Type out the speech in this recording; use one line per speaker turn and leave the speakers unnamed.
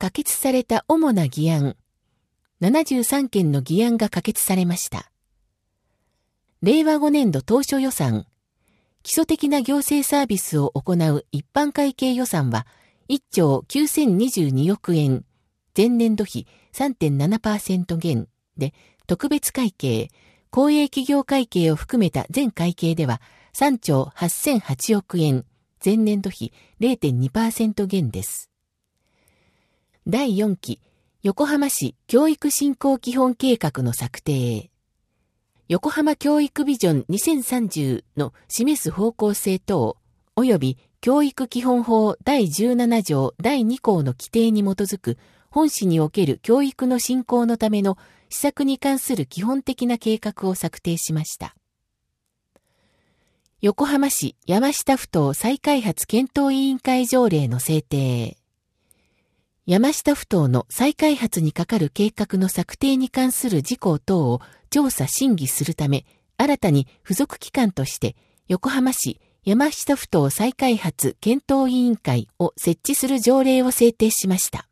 可決された主な議案、73件の議案が可決されました。令和5年度当初予算、基礎的な行政サービスを行う一般会計予算は1兆9022億円、前年度比 3.7% 減で、特別会計、公営企業会計を含めた全会計では3兆8008億円、前年度比 0.2% 減です。第4期、横浜市教育振興基本計画の策定。横浜教育ビジョン2030の示す方向性等、及び教育基本法第17条第2項の規定に基づく本市における教育の振興のための施策に関する基本的な計画を策定しました。横浜市山下ふ頭再開発検討委員会条例の制定。山下ふ頭の再開発に係る計画の策定に関する事項等を調査審議するため、新たに付属機関として横浜市山下ふ頭再開発検討委員会を設置する条例を制定しました。